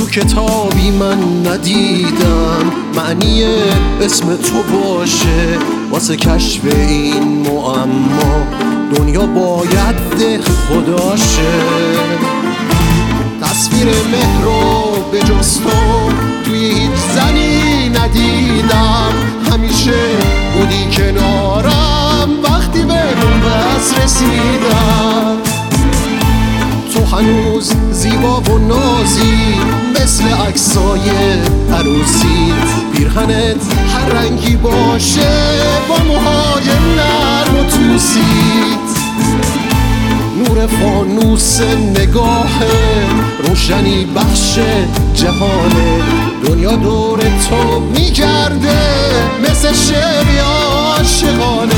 کتابی من ندیدم معنی اسم تو باشه. واسه کشف این معما دنیا باید ده خداشه. تصویر مهر رو به جز تو توی هیچ زنی ندیدم. همیشه بودی کنارم وقتی به بس رسیدم. تو هنوز زیبا و نازی مثل عکسای عروسیت. پیرهنت هر رنگی باشه با موهای نرم و توسیت. نور فانوس نگاه روشنی بخش جهانه. دنیا دور تو میگرده مثل شعری عاشقانه.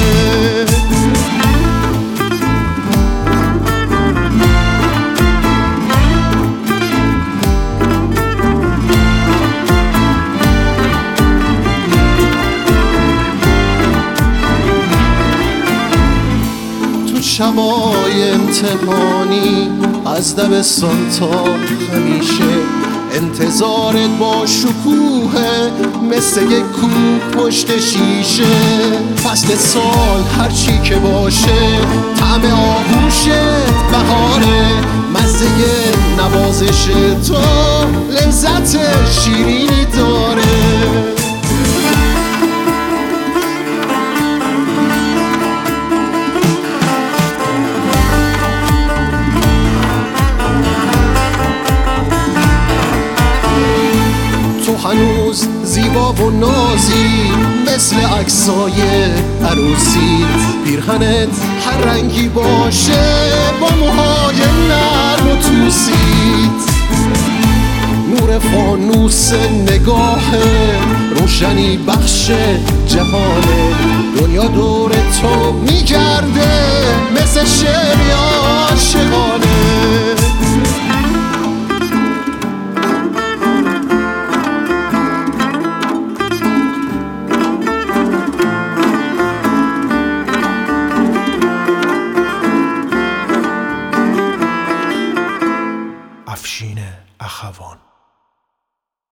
شبای امتحانی از دبستان تا همیشه انتظارت با شکوه مثل یک کوه پشت شیشه. فصل سال هرچی که باشه طعم آغوشت بهاره. مزه نوازش تو لذت شیرینی داره. هنوز زیبا و نازی مثل عکسای عروسیت. پیرهنت هر رنگی باشه با موهای نرم و توسیت. نور فانوس نگاه روشنی بخش جهانه. دنیا دور تو میگرده مثل شعری